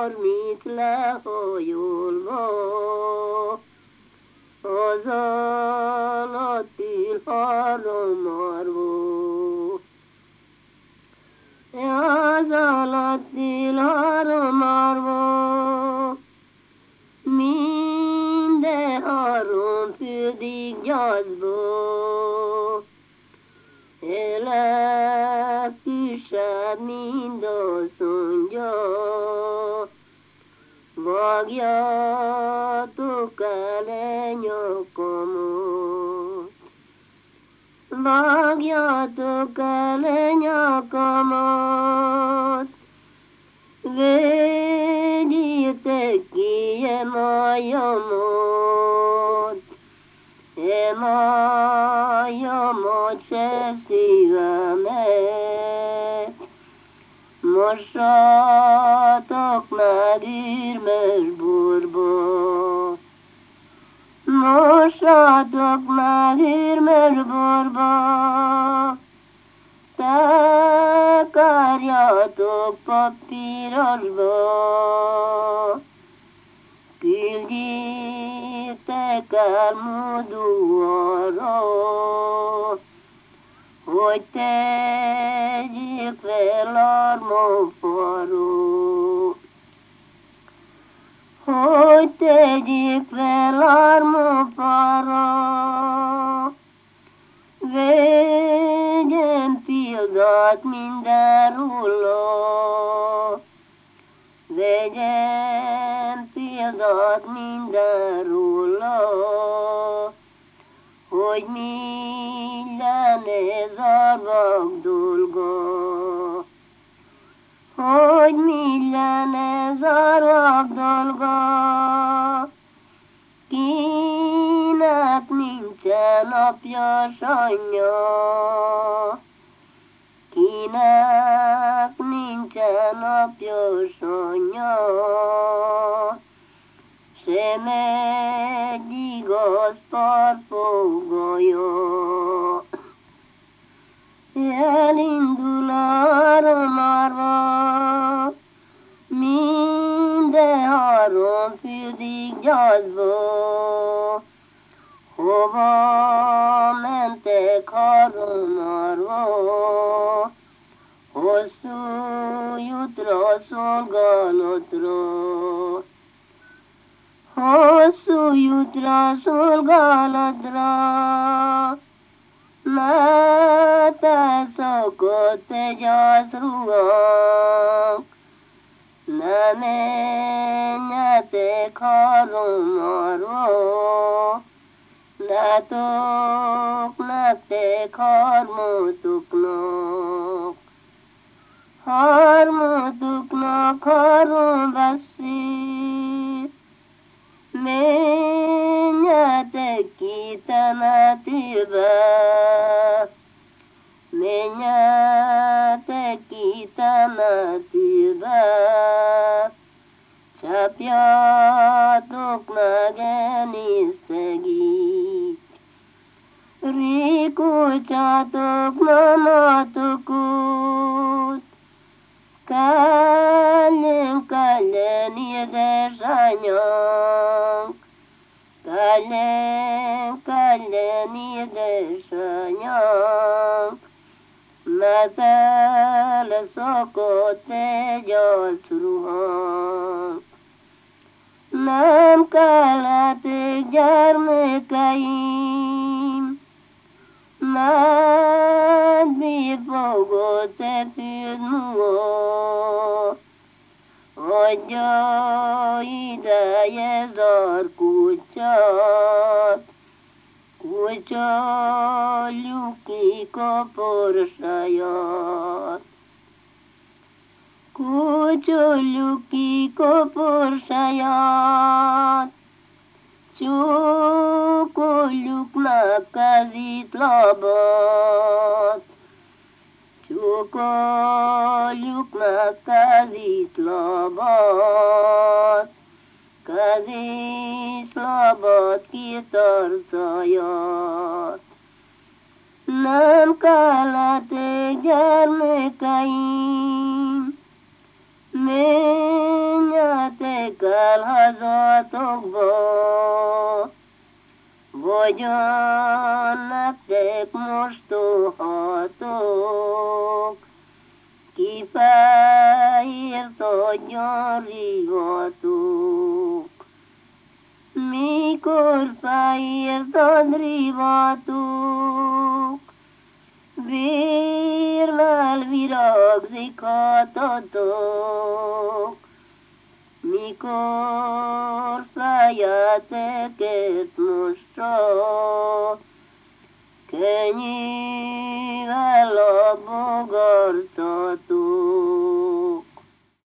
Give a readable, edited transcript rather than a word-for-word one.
30 lehajolva, az alatt ül 3 marvó. Az alatt ül 3 marvó, minden 3 fürdik gyaszból. Legkisebb mind azt mondja, vágjatok el nyakamat. Vágjatok el nyakamat, vegyétek ki májamat, májamat se szívemet. Mossatok meg ürmös borba, mossatok meg ürmös borba, takarjatok papírosba, küldjétek el modóra, hogy tegyék fel armafalra, hogy tegyék fel armafalra, vegyen példát minden róla, vegyen példát minden róla, hogy minden ez a vak dolga, hogy minden ez a vak dolga, kinek nincsen apja s anyja, kinek nincsen apja s anyja, sem egy igaz parfogaja. Elindul arra marva, minden 3 fürdik gyaszba. Hova mentek 3 marva, hosszú jutra szolgálatra. Hosszú jutra szolgálatra, mert elszakadt egy ászruhánk. Ne menjetek 3 marva, látok nektek harmatoknak. Harmatoknak 3 beszél, menjetek ki temetőbe, menjetek ki temetőbe, csapjátok meg enészegét, rékoltsátok mamatokot, kellen, kellen, édesanyánk, kellen, kellen, édesanyánk, mert elszakadt egy ászruhánk. Nem kelletek gyermekeim, mert befogott e fűdmúa, adja ideje zárkulcsát, kulcsoljuk ki koporsaját. Kulcsoljuk ki koporsaját, csókoljuk meg kezét, lábát, csókoljuk meg kezét, lábát, kezét, lábát, 2 arcáját. Nem kelletek gyermekeim, menjetek kell hazatokba, vagyon nektek mostohatok, ki fáért adjon rivatok. Mikor fáért ad rivatok, vérrel virágzik hatatok. Mikor fejeteket mossa, könnyűvel a bogarcatok.